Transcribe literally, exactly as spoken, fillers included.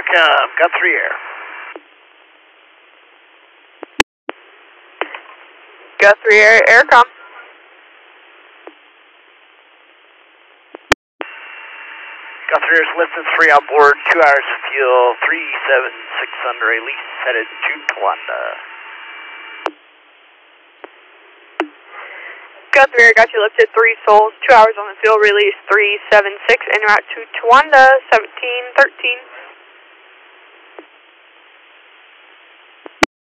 Aircom, got three air. Got three air, Aircom. Got three air's lifting three on board, two hours of fuel, three seven six under release, headed to Towanda. Got three air, got you lifted three souls, two hours on the field, release three seven six, en route to Towanda, seventeen thirteen.